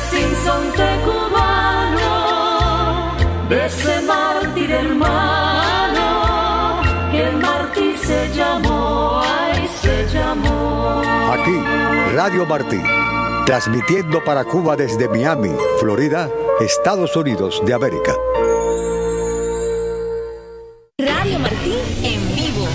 sin sonte cubano, de ese mártir hermano, que el mártir se llamó, ay, se llamó. Aquí, Radio Martí, transmitiendo para Cuba desde Miami, Florida, Estados Unidos de América. Radio Martí en vivo.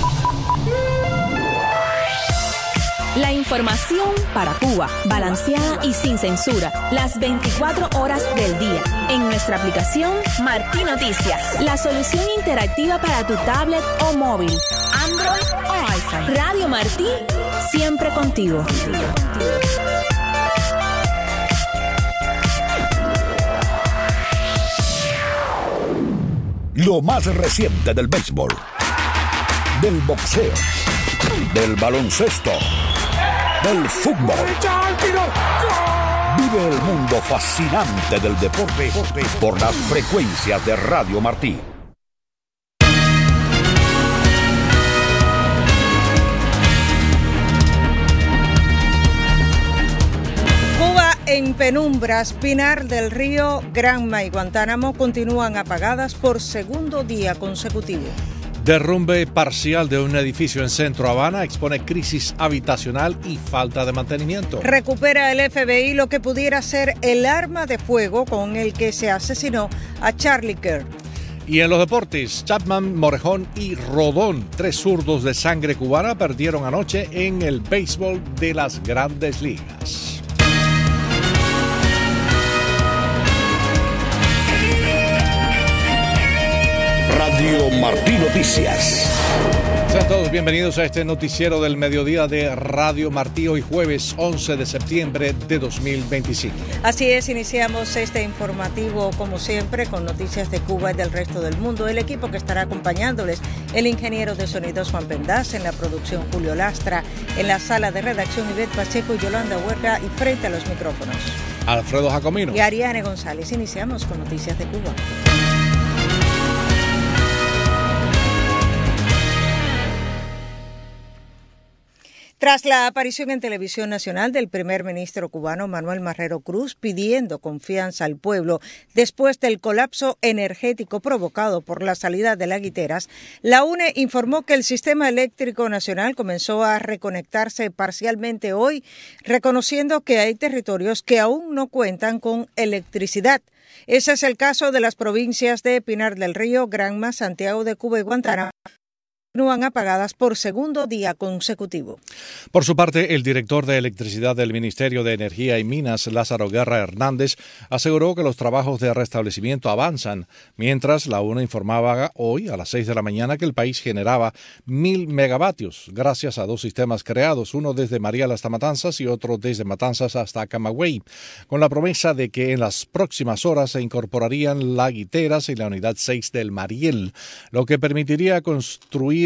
La información para Cuba, balanceada y sin censura, las 24 horas del día. En nuestra aplicación Martí Noticias, la solución interactiva para tu tablet o móvil, Android o iPhone. Radio Martí, siempre contigo. Lo más reciente del béisbol, del boxeo, del baloncesto, del fútbol. Vive el mundo fascinante del deporte por las frecuencias de Radio Martí. Cuba en penumbras. Pinar del Río, Granma y Guantánamo continúan apagadas por segundo día consecutivo. Derrumbe parcial de un edificio en Centro Habana expone crisis habitacional y falta de mantenimiento. Recupera el FBI lo que pudiera ser el arma de fuego con el que se asesinó a Charlie Kirk. Y en los deportes, Chapman, Morejón y Rodón, 3 zurdos de sangre cubana, perdieron anoche en el béisbol de las Grandes Ligas. Radio Martí Noticias. Sean todos bienvenidos a este noticiero del mediodía de Radio Martí, hoy jueves 11 de septiembre de 2025. Así es, iniciamos este informativo como siempre con noticias de Cuba y del resto del mundo. El equipo que estará acompañándoles, el ingeniero de sonidos Juan Pendaz, en la producción Julio Lastra, en la sala de redacción Ivette Pacheco y Yolanda Huerga, y frente a los micrófonos Alfredo Jacomino y Ariane González. Iniciamos con noticias de Cuba. Tras la aparición en televisión nacional del primer ministro cubano Manuel Marrero Cruz pidiendo confianza al pueblo después del colapso energético provocado por la salida de las guiteras, la UNE informó que el sistema eléctrico nacional comenzó a reconectarse parcialmente hoy, reconociendo que hay territorios que aún no cuentan con electricidad. Ese es el caso de las provincias de Pinar del Río, Granma, Santiago de Cuba y Guantánamo. Continúan apagadas por segundo día consecutivo. Por su parte, el director de electricidad del Ministerio de Energía y Minas, Lázaro Guerra Hernández, aseguró que los trabajos de restablecimiento avanzan, mientras la UNE informaba hoy a las 6 de la mañana que el país generaba 1.000 megavatios gracias a 2 sistemas creados, uno desde Mariel hasta Matanzas y otro desde Matanzas hasta Camagüey, con la promesa de que en las próximas horas se incorporarían las guiteras y la unidad 6 del Mariel, lo que permitiría constituir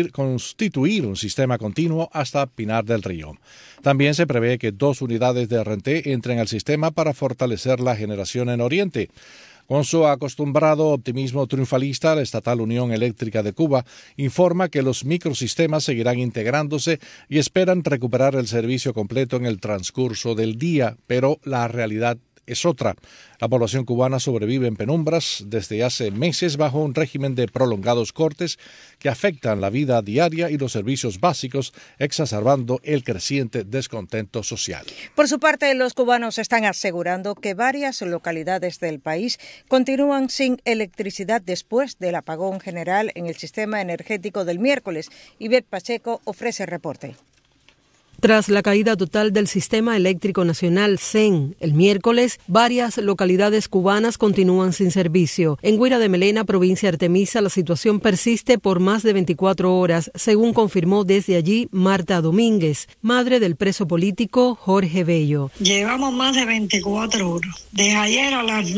un sistema continuo hasta Pinar del Río. También se prevé que 2 unidades de RNT entren al sistema para fortalecer la generación en Oriente. Con su acostumbrado optimismo triunfalista, la Estatal Unión Eléctrica de Cuba informa que los microsistemas seguirán integrándose y esperan recuperar el servicio completo en el transcurso del día, pero la realidad es otra. La población cubana sobrevive en penumbras desde hace meses bajo un régimen de prolongados cortes que afectan la vida diaria y los servicios básicos, exacerbando el creciente descontento social. Por su parte, los cubanos están asegurando que varias localidades del país continúan sin electricidad después del apagón general en el sistema energético del miércoles. Ivette Pacheco ofrece el reporte. Tras la caída total del Sistema Eléctrico Nacional CEN el miércoles, varias localidades cubanas continúan sin servicio. En Guira de Melena, provincia de Artemisa, la situación persiste por más de 24 horas, según confirmó desde allí Marta Domínguez, madre del preso político Jorge Bello. Llevamos más de 24 horas. Desde ayer a las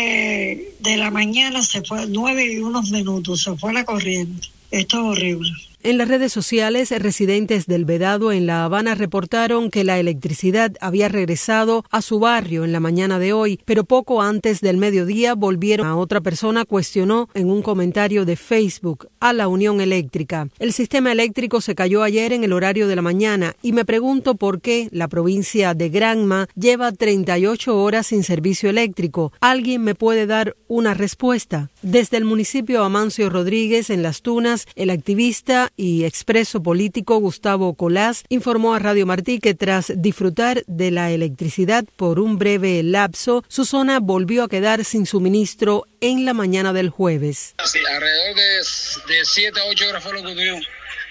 9 de la mañana se fue, 9 y unos minutos, se fue la corriente. Esto es horrible. En las redes sociales, residentes del Vedado en La Habana reportaron que la electricidad había regresado a su barrio en la mañana de hoy, pero poco antes del mediodía volvieron. A otra persona cuestionó en un comentario de Facebook a la Unión Eléctrica. El sistema eléctrico se cayó ayer en el horario de la mañana y me pregunto por qué la provincia de Granma lleva 38 horas sin servicio eléctrico. ¿Alguien me puede dar una respuesta? Desde el municipio Amancio Rodríguez, en Las Tunas, el activista y expreso político Gustavo Colás informó a Radio Martí que tras disfrutar de la electricidad por un breve lapso, su zona volvió a quedar sin suministro en la mañana del jueves. Sí, alrededor de 7 a 8 horas fue lo que tuvimos.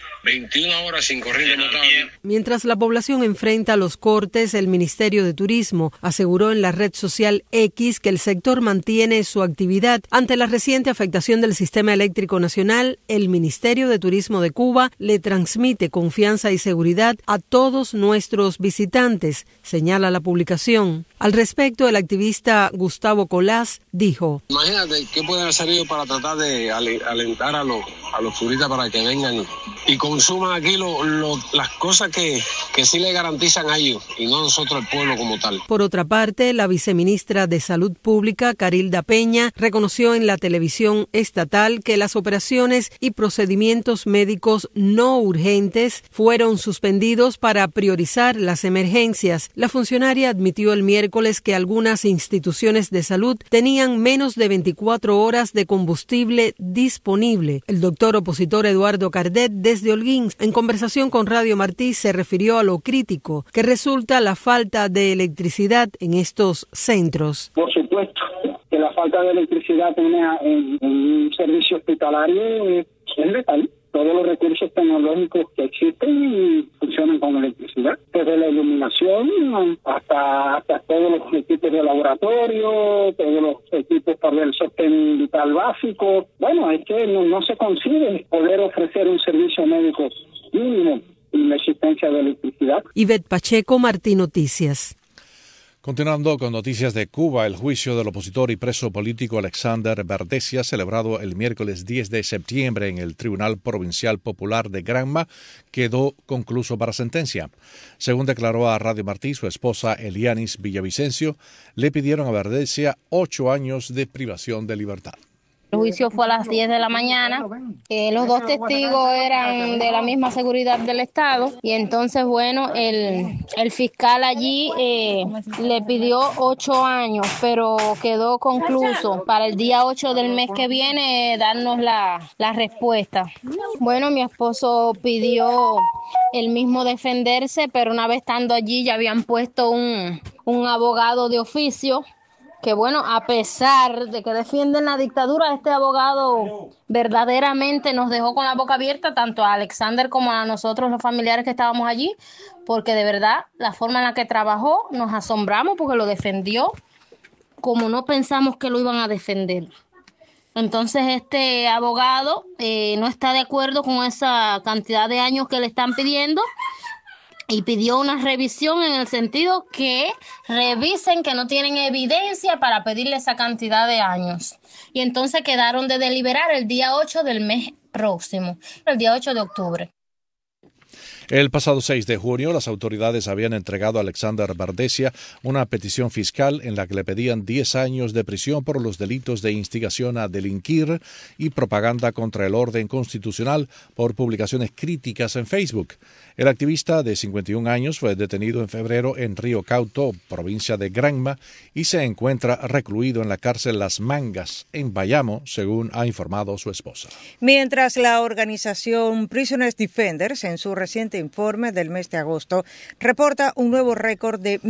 21 horas sin corriente notable. Mientras la población enfrenta los cortes, el Ministerio de Turismo aseguró en la red social X que el sector mantiene su actividad. Ante la reciente afectación del sistema eléctrico nacional, el Ministerio de Turismo de Cuba le transmite confianza y seguridad a todos nuestros visitantes, señala la publicación. Al respecto, el activista Gustavo Colás dijo: Imagínate qué pueden haber salido para tratar de alentar a los turistas para que vengan y consuman aquí las cosas que sí le garantizan a ellos y no a nosotros, el pueblo como tal. Por otra parte, la viceministra de Salud Pública, Carilda Peña, reconoció en la televisión estatal que las operaciones y procedimientos médicos no urgentes fueron suspendidos para priorizar las emergencias. La funcionaria admitió el miércoles que algunas instituciones de salud tenían menos de 24 horas de combustible disponible. El doctor opositor Eduardo Cardet, desde Holguín, en conversación con Radio Martí, se refirió a lo crítico que resulta la falta de electricidad en estos centros. Por supuesto que la falta de electricidad en un servicio hospitalario es letal. Todos los recursos tecnológicos que existen funcionan con electricidad, desde la iluminación hasta todos los equipos de laboratorio, todos los equipos para el sostén vital básico. Bueno, es que no se consigue poder ofrecer un servicio médico mínimo sin la existencia de electricidad. Ivette Pacheco, Martí Noticias. Continuando con noticias de Cuba, el juicio del opositor y preso político Alexander Verdesia, celebrado el miércoles 10 de septiembre en el Tribunal Provincial Popular de Granma, quedó concluso para sentencia. Según declaró a Radio Martí, su esposa Elianis Villavicencio, le pidieron a Verdesia 8 años de privación de libertad. El juicio fue a las 10 de la mañana. Los dos testigos eran de la misma seguridad del Estado y entonces, bueno, el fiscal allí le pidió 8 años, pero quedó concluso para el día 8 del mes que viene darnos la respuesta. Bueno, mi esposo pidió él mismo defenderse, pero una vez estando allí ya habían puesto un abogado de oficio. Que bueno, a pesar de que defienden la dictadura, este abogado verdaderamente nos dejó con la boca abierta, tanto a Alexander como a nosotros, los familiares que estábamos allí, porque de verdad la forma en la que trabajó nos asombramos porque lo defendió como no pensamos que lo iban a defender. Entonces este abogado no está de acuerdo con esa cantidad de años que le están pidiendo. Y pidió una revisión en el sentido que revisen que no tienen evidencia para pedirle esa cantidad de años. Y entonces quedaron de deliberar el día 8 del mes próximo, el día 8 de octubre. El pasado 6 de junio, las autoridades habían entregado a Alexander Verdesia una petición fiscal en la que le pedían 10 años de prisión por los delitos de instigación a delinquir y propaganda contra el orden constitucional por publicaciones críticas en Facebook. El activista de 51 años fue detenido en febrero en Río Cauto, provincia de Granma, y se encuentra recluido en la cárcel Las Mangas, en Bayamo, según ha informado su esposa. Mientras la organización Prisoners Defenders, en su reciente informe del mes de agosto, reporta un nuevo récord de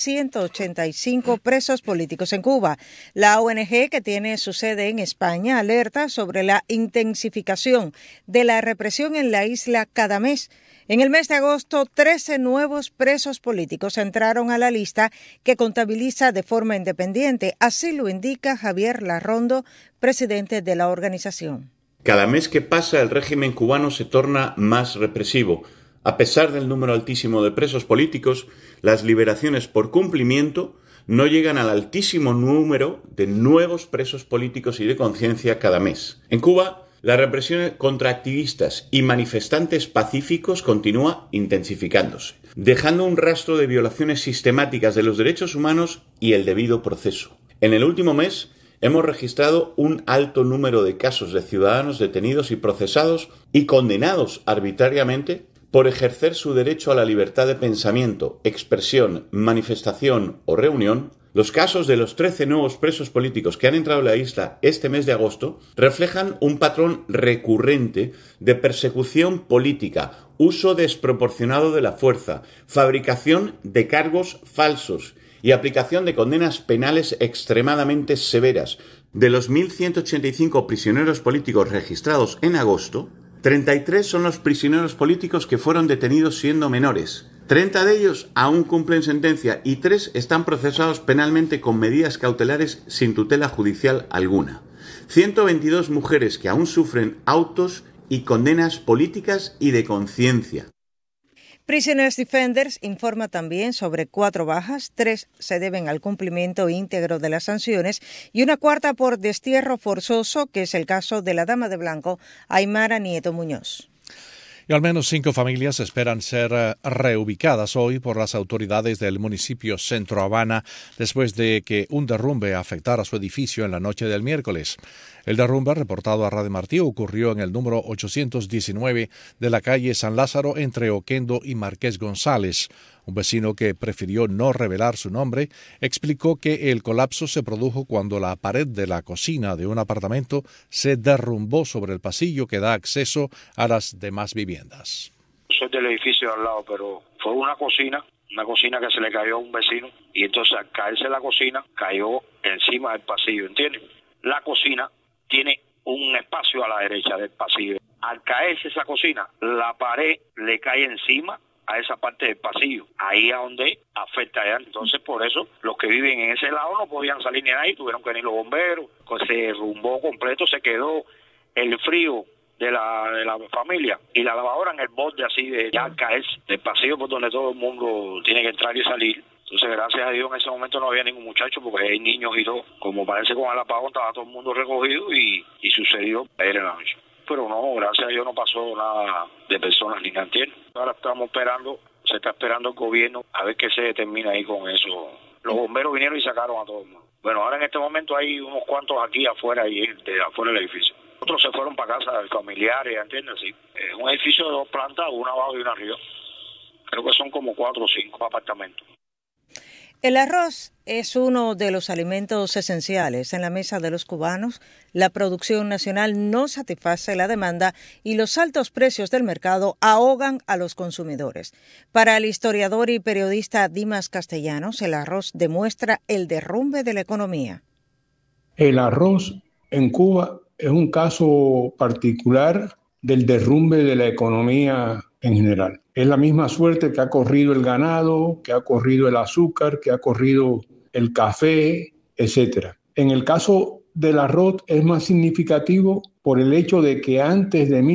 1.185 presos políticos en Cuba. La ONG, que tiene su sede en España, alerta sobre la intensificación de la represión en la isla cada mes. En el mes de agosto, 13 nuevos presos políticos entraron a la lista que contabiliza de forma independiente. Así lo indica Javier Larrondo, presidente de la organización. Cada mes que pasa, el régimen cubano se torna más represivo. A pesar del número altísimo de presos políticos, las liberaciones por cumplimiento no llegan al altísimo número de nuevos presos políticos y de conciencia cada mes. En Cuba, La represión contra activistas y manifestantes pacíficos continúa intensificándose, dejando un rastro de violaciones sistemáticas de los derechos humanos y el debido proceso. En el último mes hemos registrado un alto número de casos de ciudadanos detenidos y procesados y condenados arbitrariamente por ejercer su derecho a la libertad de pensamiento, expresión, manifestación o reunión. Los casos de los 13 nuevos presos políticos que han entrado a la isla este mes de agosto reflejan un patrón recurrente de persecución política, uso desproporcionado de la fuerza, fabricación de cargos falsos y aplicación de condenas penales extremadamente severas. De los 1.185 prisioneros políticos registrados en agosto, 33 son los prisioneros políticos que fueron detenidos siendo menores. 30 de ellos aún cumplen sentencia y 3 están procesados penalmente con medidas cautelares sin tutela judicial alguna. 122 mujeres que aún sufren autos y condenas políticas y de conciencia. Prisoners Defenders informa también sobre 4 bajas, 3 se deben al cumplimiento íntegro de las sanciones y una cuarta por destierro forzoso, que es el caso de la dama de blanco Aymara Nieto Muñoz. Y al menos 5 familias esperan ser reubicadas hoy por las autoridades del municipio Centro Habana después de que un derrumbe afectara su edificio en la noche del miércoles. El derrumbe, reportado a Radio Martí, ocurrió en el número 819 de la calle San Lázaro entre Oquendo y Marqués González. Un vecino que prefirió no revelar su nombre explicó que el colapso se produjo cuando la pared de la cocina de un apartamento se derrumbó sobre el pasillo que da acceso a las demás viviendas. Soy del edificio de al lado, pero fue una cocina que se le cayó a un vecino y entonces al caerse la cocina cayó encima del pasillo, ¿entiendes? La cocina tiene un espacio a la derecha del pasillo. Al caerse esa cocina, la pared le cae encima a esa parte del pasillo, ahí a donde afecta allá. Entonces, por eso, los que viven en ese lado no podían salir ni ahí, tuvieron que venir los bomberos, se derrumbó completo, se quedó el frío de la familia y la lavadora en el borde así de ya caerse del pasillo por donde todo el mundo tiene que entrar y salir. Entonces, gracias a Dios, en ese momento no había ningún muchacho porque hay niños y todo. Como parece con el apagón, estaba todo el mundo recogido y sucedió ayer en la noche. Pero no, gracias a Dios no pasó nada de personas ni nada, ¿entiendes? Ahora estamos esperando, se está esperando el gobierno a ver qué se determina ahí con eso. Los bomberos vinieron y sacaron a todo el mundo. Bueno, ahora en este momento hay unos cuantos aquí afuera y afuera del edificio. Otros se fueron para casa de familiares, ¿entiendes? Sí. Es un edificio de 2 plantas, una abajo y una arriba. Creo que son como 4 o 5 apartamentos. El arroz es uno de los alimentos esenciales en la mesa de los cubanos. La producción nacional no satisface la demanda y los altos precios del mercado ahogan a los consumidores. Para el historiador y periodista Dimas Castellanos, el arroz demuestra el derrumbe de la economía. El arroz en Cuba es un caso particular del derrumbe de la economía en general. Es la misma suerte que ha corrido el ganado, que ha corrido el azúcar, que ha corrido el café, etc. En el caso del arroz es más significativo por el hecho de que antes de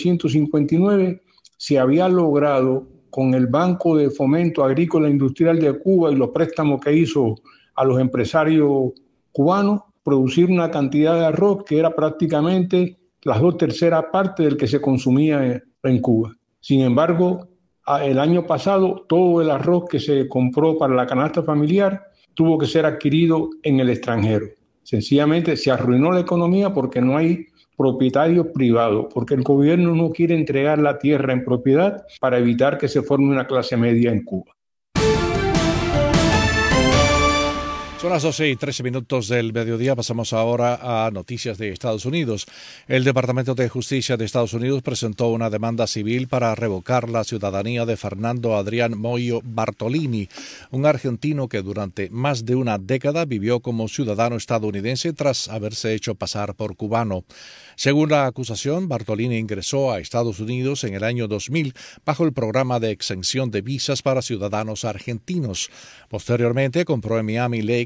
1959 se había logrado con el Banco de Fomento Agrícola e Industrial de Cuba y los préstamos que hizo a los empresarios cubanos producir una cantidad de arroz que era prácticamente las 2/3 partes del que se consumía en Cuba. Sin embargo, el año pasado todo el arroz que se compró para la canasta familiar tuvo que ser adquirido en el extranjero. Sencillamente se arruinó la economía porque no hay propietarios privados, porque el gobierno no quiere entregar la tierra en propiedad para evitar que se forme una clase media en Cuba. Son las 12:13 del mediodía. Pasamos ahora a noticias de Estados Unidos. El Departamento de Justicia de Estados Unidos presentó una demanda civil para revocar la ciudadanía de Fernando Adrián Moyo Bartolini, un argentino que durante más de una década vivió como ciudadano estadounidense tras haberse hecho pasar por cubano. Según la acusación, Bartolini ingresó a Estados Unidos en el año 2000 bajo el programa de exención de visas para ciudadanos argentinos. Posteriormente compró en Miami Lakes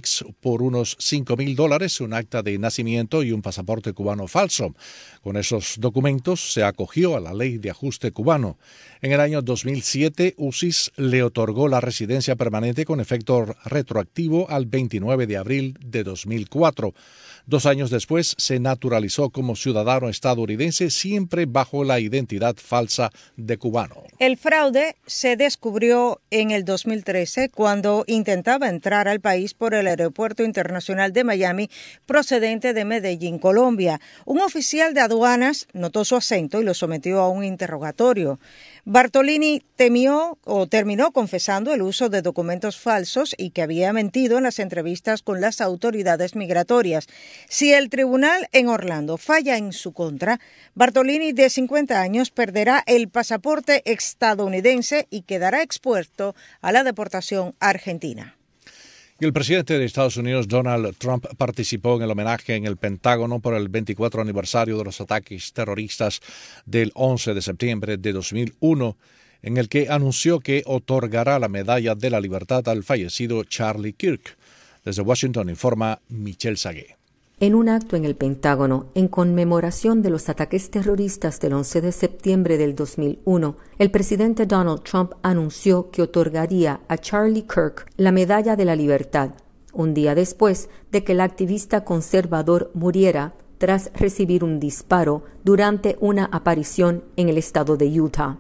FedEx por unos $5,000 un acta de nacimiento y un pasaporte cubano falso. Con esos documentos se acogió a la ley de ajuste cubano. En el año 2007, UCIS le otorgó la residencia permanente con efecto retroactivo al 29 de abril de 2004. 2 años después se naturalizó como ciudadano estadounidense, siempre bajo la identidad falsa de cubano. El fraude se descubrió en el 2013 cuando intentaba entrar al país por el Aeropuerto Internacional de Miami procedente de Medellín, Colombia. Un oficial de aduanas notó su acento y lo sometió a un interrogatorio. Bartolini terminó confesando el uso de documentos falsos y que había mentido en las entrevistas con las autoridades migratorias. Si el tribunal en Orlando falla en su contra, Bartolini, de 50 años, perderá el pasaporte estadounidense y quedará expuesto a la deportación argentina. Y el presidente de Estados Unidos, Donald Trump, participó en el homenaje en el Pentágono por el 24 aniversario de los ataques terroristas del 11 de septiembre de 2001, en el que anunció que otorgará la Medalla de la Libertad al fallecido Charlie Kirk. Desde Washington informa Michelle Sagué. En un acto en el Pentágono, en conmemoración de los ataques terroristas del 11 de septiembre del 2001, el presidente Donald Trump anunció que otorgaría a Charlie Kirk la Medalla de la Libertad, un día después de que el activista conservador muriera tras recibir un disparo durante una aparición en el estado de Utah.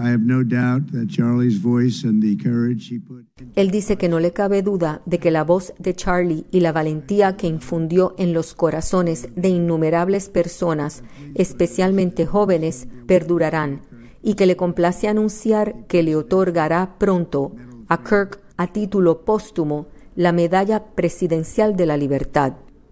Él dice que no le cabe duda de que la voz de Charlie y la valentía que infundió en los corazones de innumerables personas, especialmente jóvenes, perdurarán, y que le complace anunciar que le otorgará pronto a Kirk, a título póstumo, la Medalla Presidencial de la Libertad.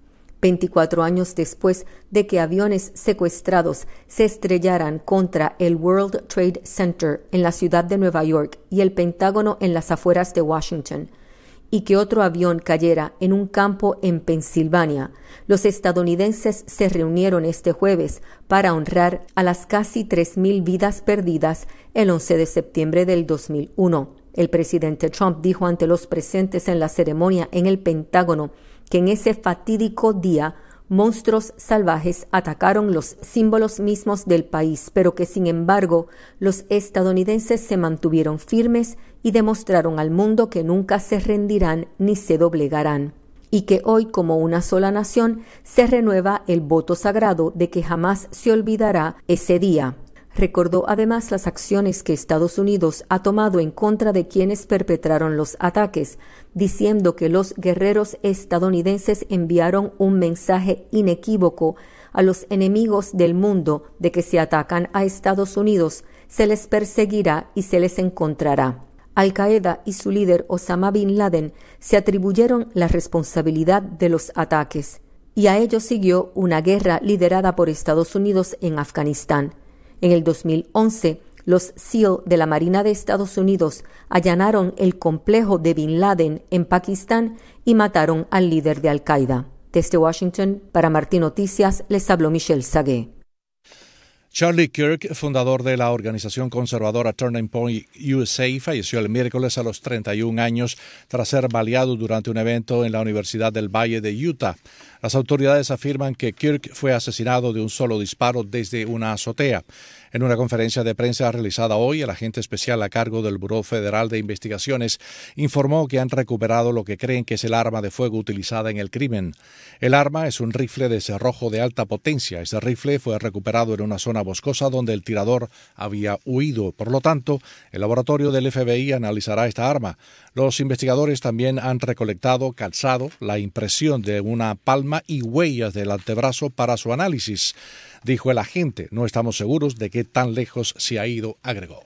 24 años después de que aviones secuestrados se estrellaran contra el World Trade Center en la ciudad de Nueva York y el Pentágono en las afueras de Washington, y que otro avión cayera en un campo en Pensilvania, los estadounidenses se reunieron este jueves para honrar a las casi 3,000 vidas perdidas el 11 de septiembre del 2001. El presidente Trump dijo ante los presentes en la ceremonia en el Pentágono que en ese fatídico día monstruos salvajes atacaron los símbolos mismos del país, pero que sin embargo los estadounidenses se mantuvieron firmes y demostraron al mundo que nunca se rendirán ni se doblegarán, y que hoy, como una sola nación, se renueva el voto sagrado de que jamás se olvidará ese día. Recordó además las acciones que Estados Unidos ha tomado en contra de quienes perpetraron los ataques, diciendo que los guerreros estadounidenses enviaron un mensaje inequívoco a los enemigos del mundo de que si atacan a Estados Unidos, se les perseguirá y se les encontrará. Al-Qaeda y su líder Osama Bin Laden se atribuyeron la responsabilidad de los ataques, y a ello siguió una guerra liderada por Estados Unidos en Afganistán. En el 2011, los SEAL de la Marina de Estados Unidos allanaron el complejo de Bin Laden en Pakistán y mataron al líder de Al-Qaeda. Desde Washington, para Martín Noticias, les habló Michelle Sagué. Charlie Kirk, fundador de la organización conservadora Turning Point USA, falleció el miércoles a los 31 años tras ser baleado durante un evento en la Universidad del Valle de Utah. Las autoridades afirman que Kirk fue asesinado de un solo disparo desde una azotea. En una conferencia de prensa realizada hoy, el agente especial a cargo del Buró Federal de Investigaciones informó que han recuperado lo que creen que es el arma de fuego utilizada en el crimen. El arma es un rifle de cerrojo de alta potencia. Ese rifle fue recuperado en una zona boscosa donde el tirador había huido. Por lo tanto, el laboratorio del FBI analizará esta arma. Los investigadores también han recolectado calzado, la impresión de una palma y huellas del antebrazo para su análisis. Dijo el agente, no estamos seguros de qué tan lejos se ha ido, agregó.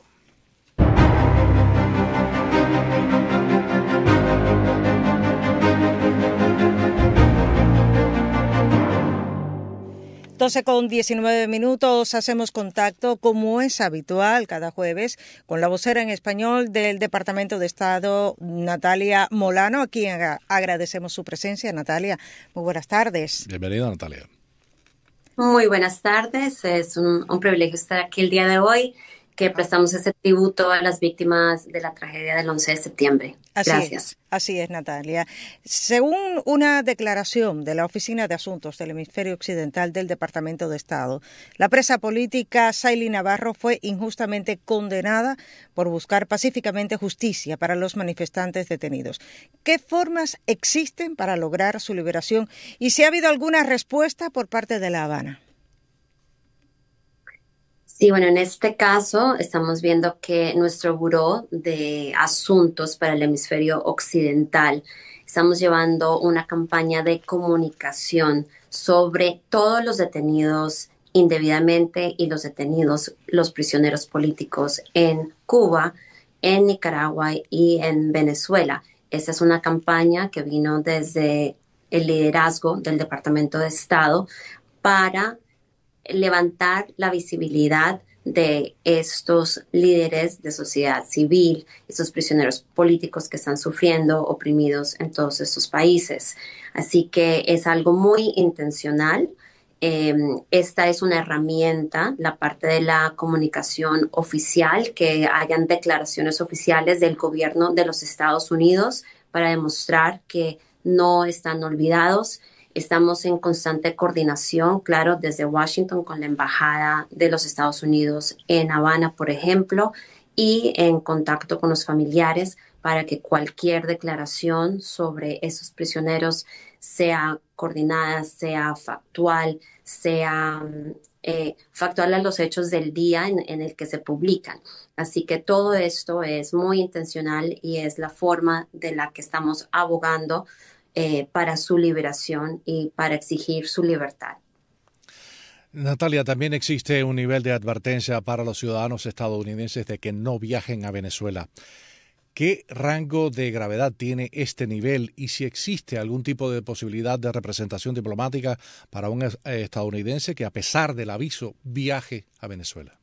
Con 19 minutos hacemos contacto, como es habitual cada jueves, con la vocera en español del Departamento de Estado, Natalia Molano, a quien agradecemos su presencia. Natalia, muy buenas tardes. Bienvenida, Natalia. Muy buenas tardes, es un privilegio estar aquí el día de hoy que prestamos ese tributo a las víctimas de la tragedia del 11 de septiembre. Gracias. Así es, Natalia. Según una declaración de la Oficina de Asuntos del Hemisferio Occidental del Departamento de Estado, la presa política Saily Navarro fue injustamente condenada por buscar pacíficamente justicia para los manifestantes detenidos. ¿Qué formas existen para lograr su liberación y si ha habido alguna respuesta por parte de La Habana? Sí, bueno, en este caso estamos viendo que nuestro Buró de Asuntos para el Hemisferio Occidental estamos llevando una campaña de comunicación sobre todos los detenidos indebidamente y los prisioneros políticos en Cuba, en Nicaragua y en Venezuela. Esta es una campaña que vino desde el liderazgo del Departamento de Estado para levantar la visibilidad de estos líderes de sociedad civil, estos prisioneros políticos que están sufriendo, oprimidos en todos estos países. Así que es algo muy intencional. Esta es una herramienta, la parte de la comunicación oficial, que hayan declaraciones oficiales del gobierno de los Estados Unidos para demostrar que no están olvidados. Estamos en constante coordinación, claro, desde Washington con la Embajada de los Estados Unidos en Habana, por ejemplo, y en contacto con los familiares para que cualquier declaración sobre esos prisioneros sea coordinada, sea factual, sea factual a los hechos del día en el que se publican. Así que todo esto es muy intencional y es la forma de la que estamos abogando para su liberación y para exigir su libertad. Natalia, también existe un nivel de advertencia para los ciudadanos estadounidenses de que no viajen a Venezuela. ¿Qué rango de gravedad tiene este nivel y si existe algún tipo de posibilidad de representación diplomática para un estadounidense que, a pesar del aviso, viaje a Venezuela?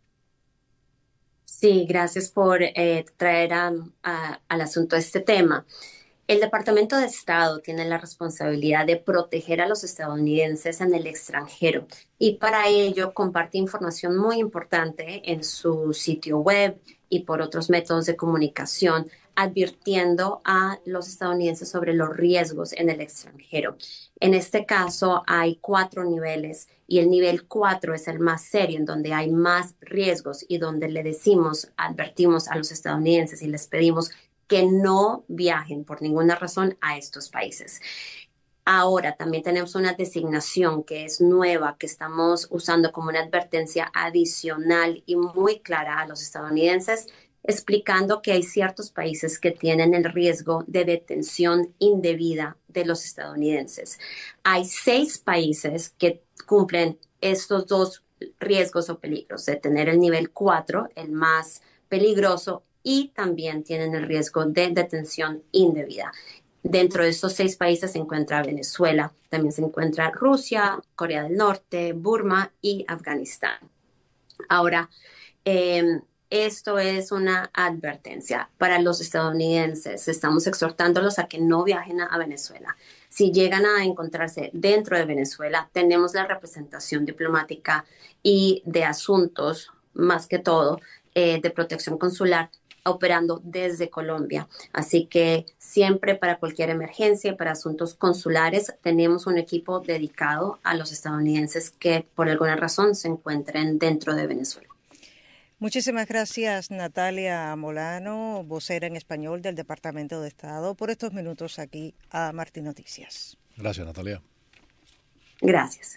Sí, gracias por traer al asunto este tema. El Departamento de Estado tiene la responsabilidad de proteger a los estadounidenses en el extranjero y para ello comparte información muy importante en su sitio web y por otros métodos de comunicación, advirtiendo a los estadounidenses sobre los riesgos en el extranjero. En este caso hay 4 niveles y el nivel 4 es el más serio, en donde hay más riesgos y donde advertimos a los estadounidenses y les pedimos que no viajen por ninguna razón a estos países. Ahora también tenemos una designación que es nueva, que estamos usando como una advertencia adicional y muy clara a los estadounidenses, explicando que hay ciertos países que tienen el riesgo de detención indebida de los estadounidenses. Hay 6 países que cumplen estos 2 riesgos o peligros, de tener el nivel 4, el más peligroso, y también tienen el riesgo de detención indebida. Dentro de estos 6 países se encuentra Venezuela, también se encuentra Rusia, Corea del Norte, Burma y Afganistán. Ahora, esto es una advertencia para los estadounidenses. Estamos exhortándolos a que no viajen a Venezuela. Si llegan a encontrarse dentro de Venezuela, tenemos la representación diplomática y de asuntos, más que todo, de protección consular, operando desde Colombia. Así que siempre para cualquier emergencia, para asuntos consulares, tenemos un equipo dedicado a los estadounidenses que por alguna razón se encuentren dentro de Venezuela. Muchísimas gracias, Natalia Molano, vocera en español del Departamento de Estado, por estos minutos aquí a Martín Noticias. Gracias, Natalia. Gracias.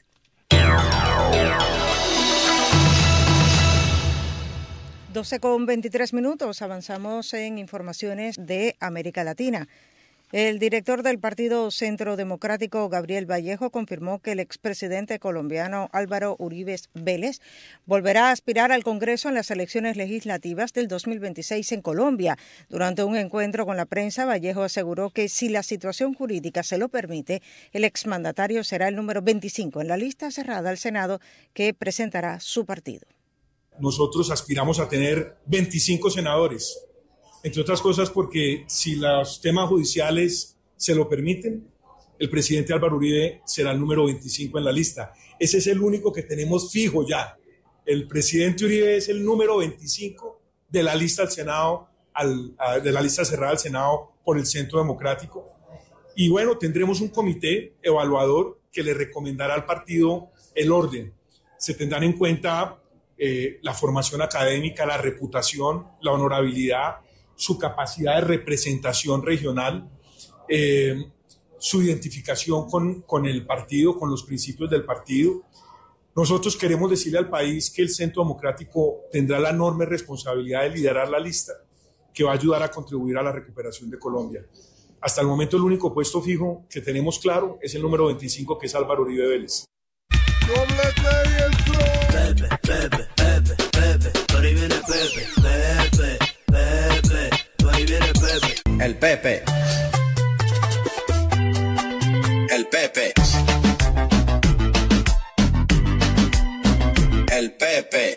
12:23, avanzamos en informaciones de América Latina. El director del Partido Centro Democrático, Gabriel Vallejo, confirmó que el expresidente colombiano Álvaro Uribe Vélez volverá a aspirar al Congreso en las elecciones legislativas del 2026 en Colombia. Durante un encuentro con la prensa, Vallejo aseguró que si la situación jurídica se lo permite, el exmandatario será el número 25 en la lista cerrada al Senado que presentará su partido. Nosotros aspiramos a tener 25 senadores, entre otras cosas porque si los temas judiciales se lo permiten, el presidente Álvaro Uribe será el número 25 en la lista. Ese es el único que tenemos fijo ya. El presidente Uribe es el número 25 de la lista al Senado, de la lista cerrada al Senado por el Centro Democrático. Y bueno, tendremos un comité evaluador que le recomendará al partido el orden. Se tendrán en cuenta la formación académica, la reputación, la honorabilidad, su capacidad de representación regional, su identificación con el partido, con los principios del partido. Nosotros queremos decirle al país que el Centro Democrático tendrá la enorme responsabilidad de liderar la lista que va a ayudar a contribuir a la recuperación de Colombia. Hasta el momento el único puesto fijo que tenemos claro es el número 25, que es Álvaro Uribe Vélez. El Pepe. El Pepe. El Pepe.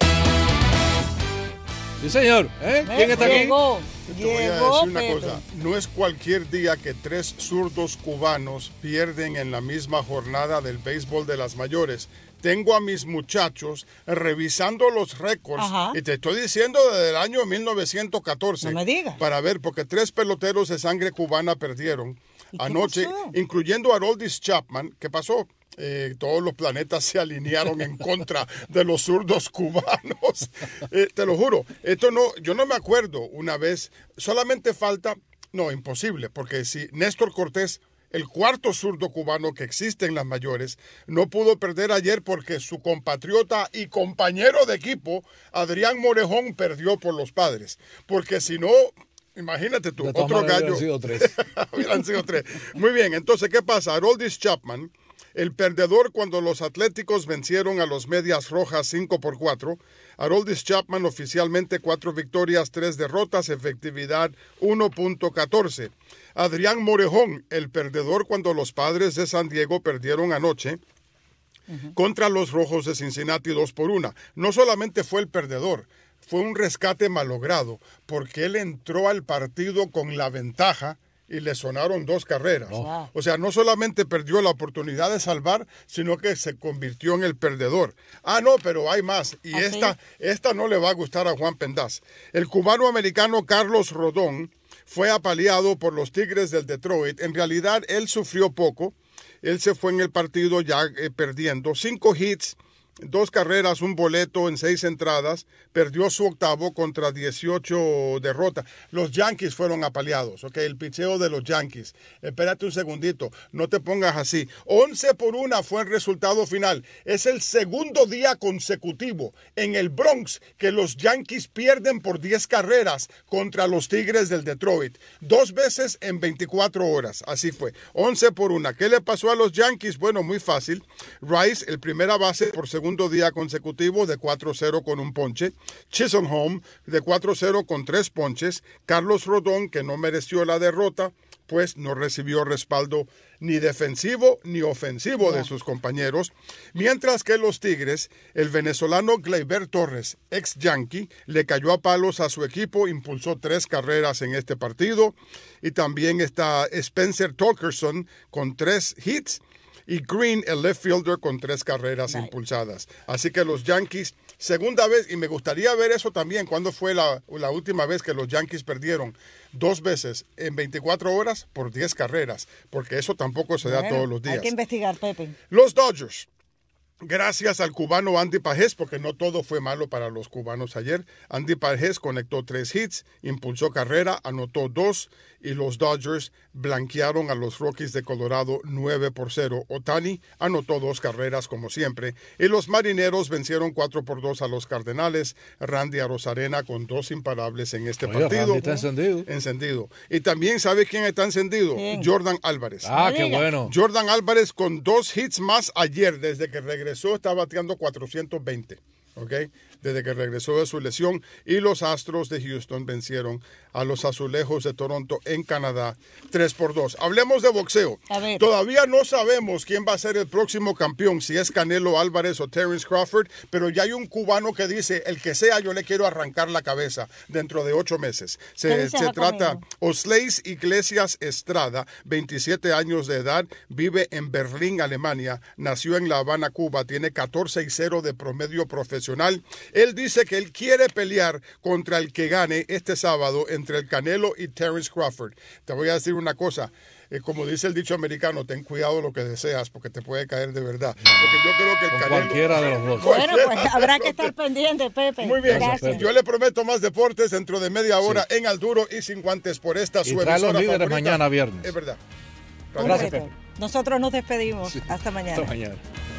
Sí, señor. ¿Quién está aquí? Llegó. Te voy a decir una cosa, no es cualquier día que 3 zurdos cubanos pierden en la misma jornada del béisbol de las mayores. Tengo a mis muchachos revisando los récords. Ajá. Y te estoy diciendo desde el año 1914. No me digas. Para ver, porque 3 peloteros de sangre cubana perdieron anoche, incluyendo a Aroldis Chapman. ¿Qué pasó? Todos los planetas se alinearon en contra de los zurdos cubanos. Te lo juro, yo no me acuerdo una vez, solamente falta, no, imposible, porque si Néstor Cortés, el cuarto zurdo cubano que existe en las mayores, no pudo perder ayer porque su compatriota y compañero de equipo, Adrián Morejón, perdió por los Padres. Porque si no, imagínate tú, otro gallo. Hubieran sido 3. Muy bien, entonces, ¿qué pasa? Aroldis Chapman, el perdedor cuando los Atléticos vencieron a los Medias Rojas 5-4. Aroldis Chapman oficialmente 4 victorias, 3 derrotas, efectividad 1.14. Adrián Morejón, el perdedor cuando los Padres de San Diego perdieron anoche contra los Rojos de Cincinnati 2-1. No solamente fue el perdedor, fue un rescate malogrado porque él entró al partido con la ventaja y le sonaron 2 carreras. O sea, no solamente perdió la oportunidad de salvar, sino que se convirtió en el perdedor. No, pero hay más. Y esta no le va a gustar a Juan Pendaz. El cubano-americano Carlos Rodón fue apaleado por los Tigres del Detroit. En realidad, él sufrió poco. Él se fue en el partido ya perdiendo. 5 hits, 2 carreras, 1 boleto en 6 entradas. Perdió su octavo contra 18 derrotas. Los Yankees fueron apaleados, ¿ok? El picheo de los Yankees. Espérate un segundito, no te pongas así. 11-1 fue el resultado final. Es el segundo día consecutivo en el Bronx que los Yankees pierden por 10 carreras contra los Tigres del Detroit. 2 veces en 24 horas. Así fue. 11-1. ¿Qué le pasó a los Yankees? Bueno, muy fácil. Rice, el primera base por segundo día consecutivo de 4-0 con un ponche. Chisholm de 4-0 con 3 ponches. Carlos Rodón, que no mereció la derrota, pues no recibió respaldo ni defensivo ni ofensivo de sus compañeros. Mientras que los Tigres, el venezolano Gleyber Torres, ex Yankee, le cayó a palos a su equipo, impulsó 3 carreras en este partido. Y también está Spencer Torkelson con 3 hits. Y Green, el left fielder, con 3 carreras impulsadas. Así que los Yankees, segunda vez, y me gustaría ver eso también, ¿cuándo fue la última vez que los Yankees perdieron? 2 veces en 24 horas por 10 carreras, porque eso tampoco se da todos los días. Hay que investigar, Pepe. Los Dodgers. Gracias al cubano Andy Pajés, porque no todo fue malo para los cubanos ayer. Andy Pajés conectó 3 hits, impulsó carrera, anotó 2 y los Dodgers blanquearon a los Rockies de Colorado 9-0. Ohtani anotó 2 carreras como siempre y los Marineros vencieron 4-2 a los Cardenales. Randy Arozarena con 2 imparables en este partido. Randy está encendido. Encendido. Y también, ¿sabe quién está encendido? ¿Quién? Jordan Álvarez. Qué bueno. Jordan Álvarez con 2 hits más ayer desde que regresó está bateando 420, ¿ok? desde que regresó de su lesión, y los Astros de Houston vencieron a los Azulejos de Toronto en Canadá 3-2. Hablemos de boxeo. Todavía no sabemos quién va a ser el próximo campeón, si es Canelo Álvarez o Terence Crawford, pero ya hay un cubano que dice, el que sea, yo le quiero arrancar la cabeza dentro de 8 meses. Se trata Osleis Iglesias Estrada, 27 años de edad, vive en Berlín, Alemania, nació en La Habana, Cuba, tiene 14-0 de promedio profesional. Él dice que él quiere pelear contra el que gane este sábado entre el Canelo y Terence Crawford. Te voy a decir una cosa. Como dice el dicho americano, ten cuidado lo que deseas porque te puede caer de verdad. Porque yo creo que el Canelo... Cualquiera de los dos. Bueno, pues habrá que estar pendiente, Pepe. Muy bien. Gracias. Yo le prometo más deportes dentro de media hora en Al Duro y Sin Guantes por esta su emisora los líderes favorita. mañana viernes. Es verdad. Gracias, Pepe. Nosotros nos despedimos. Hasta mañana. Hasta mañana.